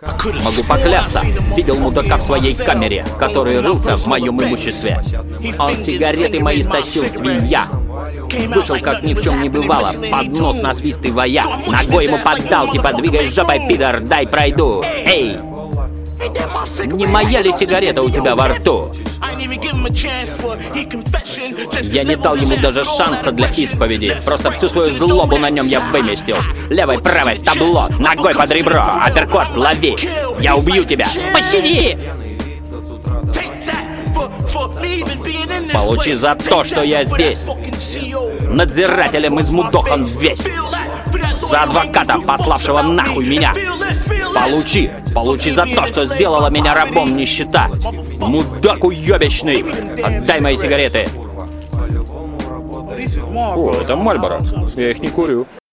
Могу поклясться, видел мудака в своей камере, который рылся в моем имуществе. Он сигареты мои стащил, свинья. Вышел, как ни в чем не бывало, под нос насвистывая. Ногой ему поддал, типа двигай жопой, пидор, дай пройду. Эй! Не моя ли сигарета у тебя во рту? Я не дал ему даже шанса для исповеди. Просто всю свою злобу на нем я выместил. Левой, правой, в табло, ногой под ребро. Апперкот, лови. Я убью тебя. Пощади! Получи за то, что я здесь. Надзирателем измудохан весь. За адвоката, пославшего нахуй меня. Получи за то, что сделала меня рабом нищета. Мудак уёбищный. Отдай мои сигареты. О, это Мальборо. Я их не курю.